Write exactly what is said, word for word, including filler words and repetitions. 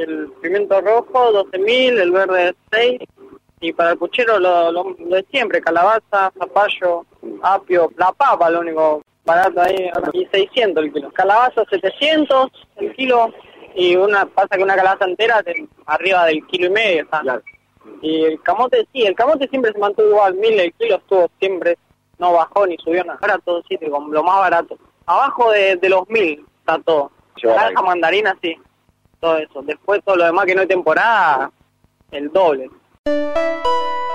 el pimiento rojo doce mil, el verde seis, y para el puchero lo, lo, lo de siempre, calabaza, zapallo, apio, la papa, lo único barato ahí, y seiscientos el kilo. Calabaza setecientos el kilo, y una pasa que una calabaza entera de, arriba del kilo y medio está. Claro. Y el camote, sí, el camote siempre se mantuvo igual, mil el kilo estuvo siempre, no bajó ni subió nada. Ahora todo sí, como lo más barato. Abajo de, de los mil está todo. Naranja, mandarina, sí, todo eso. Después todo lo demás que no hay temporada, el doble.